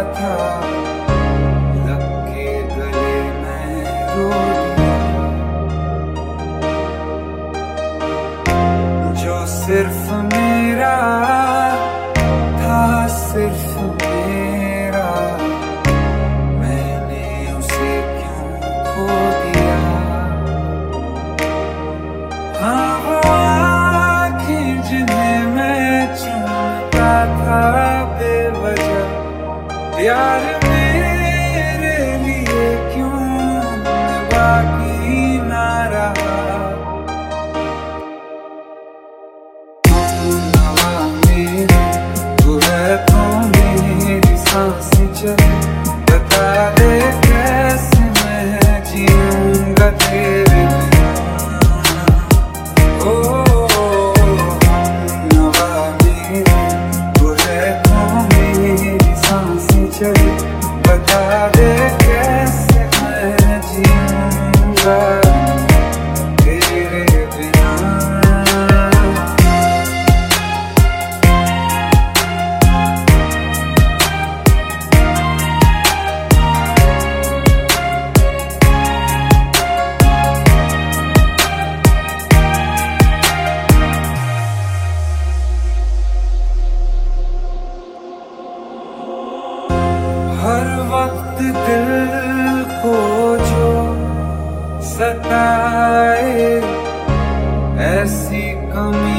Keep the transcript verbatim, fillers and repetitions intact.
था, लग के गले में रो दिया। जो सिर्फ मेरा था, सिर्फ मेरा, मैंने उसे क्यों खो दिया। हाँ वो आँखें जिन्हें मैं चूमता था बेवजह, यार मेरे लिए क्यों बाकी ना रहा। हमनवा मेरी तू है तो मेरी सांसें चले, बता दे कैसे मैं जीऊंगा तेरे बिना। ओ हमनवा मेरी तू है तो मेरी सांसें चले, बता दे कैसे मैं जीऊंगा तेरे बिना। हर वक्त दिल को जो सताए, ऐसी कमी